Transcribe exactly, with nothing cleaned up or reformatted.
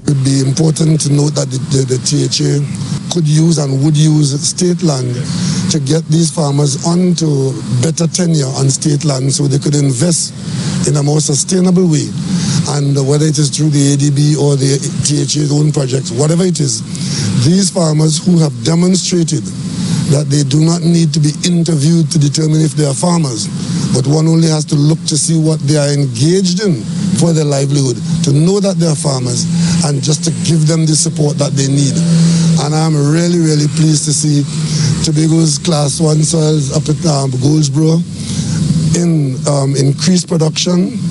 It would be important to note that the, the, the T H A could use and would use state land to get these farmers onto better tenure on state land so they could invest in a more sustainable way. And whether it is through the A D B or the T H A's own projects, whatever it is, these farmers who have demonstrated that they do not need to be interviewed to determine if they are farmers, but one only has to look to see what they are engaged in for their livelihood, to know that they are farmers, and just to give them the support that they need. And I'm really, really pleased to see Tobago's class one soils up at um, Goldsboro in um, increased production,